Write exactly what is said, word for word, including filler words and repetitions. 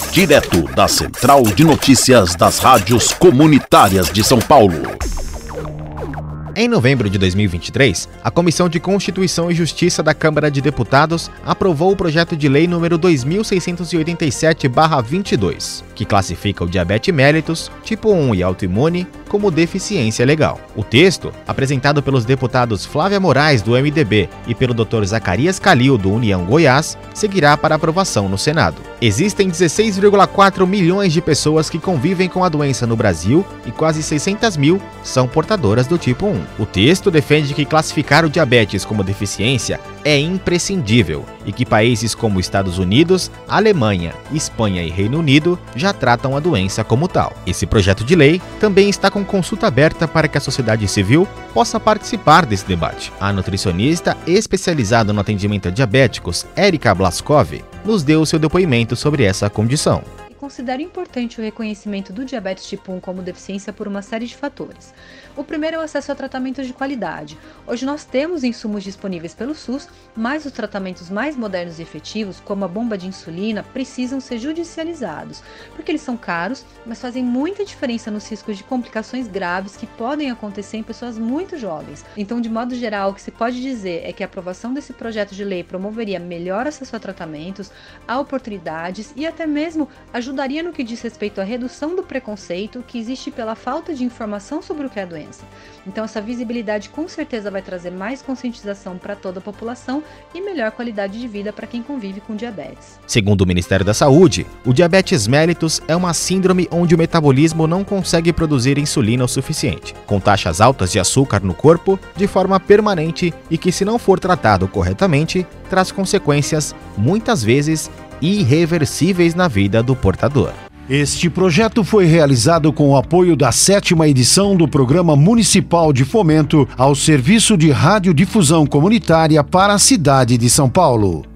direto da Central de Notícias das Rádios Comunitárias de São Paulo. Em novembro de dois mil e vinte e três, a Comissão de Constituição e Justiça da Câmara de Deputados aprovou o projeto de lei número dois mil seiscentos e oitenta e sete barra vinte e dois, que classifica o diabetes mellitus, tipo um e autoimune, como deficiência legal. O texto, apresentado pelos deputados Flávia Moraes, do M D B, e pelo doutor Zacarias Calil, do União Goiás, seguirá para aprovação no Senado. Existem dezesseis vírgula quatro milhões de pessoas que convivem com a doença no Brasil e quase seiscentas mil são portadoras do tipo um. O texto defende que classificar o diabetes como deficiência é imprescindível e que países como Estados Unidos, Alemanha, Espanha e Reino Unido já tratam a doença como tal. Esse projeto de lei também está com consulta aberta para que a sociedade civil possa participar desse debate. A nutricionista especializada no atendimento a diabéticos, Érica Blaskov, nos deu seu depoimento sobre essa condição. Considero importante o reconhecimento do diabetes tipo um como deficiência por uma série de fatores. O primeiro é o acesso a tratamentos de qualidade. Hoje nós temos insumos disponíveis pelo SUS, mas os tratamentos mais modernos e efetivos, como a bomba de insulina, precisam ser judicializados, porque eles são caros, mas fazem muita diferença nos riscos de complicações graves que podem acontecer em pessoas muito jovens. Então, de modo geral, o que se pode dizer é que a aprovação desse projeto de lei promoveria melhor acesso a tratamentos, a oportunidades e até mesmo ajudaria ajudaria no que diz respeito à redução do preconceito que existe pela falta de informação sobre o que é a doença. Então essa visibilidade com certeza vai trazer mais conscientização para toda a população e melhor qualidade de vida para quem convive com diabetes. Segundo o Ministério da Saúde, o diabetes mellitus é uma síndrome onde o metabolismo não consegue produzir insulina o suficiente, com taxas altas de açúcar no corpo de forma permanente e que, se não for tratado corretamente, traz consequências, muitas vezes, irreversíveis na vida do portador. Este projeto foi realizado com o apoio da sétima edição do Programa Municipal de Fomento ao Serviço de Radiodifusão Comunitária para a cidade de São Paulo.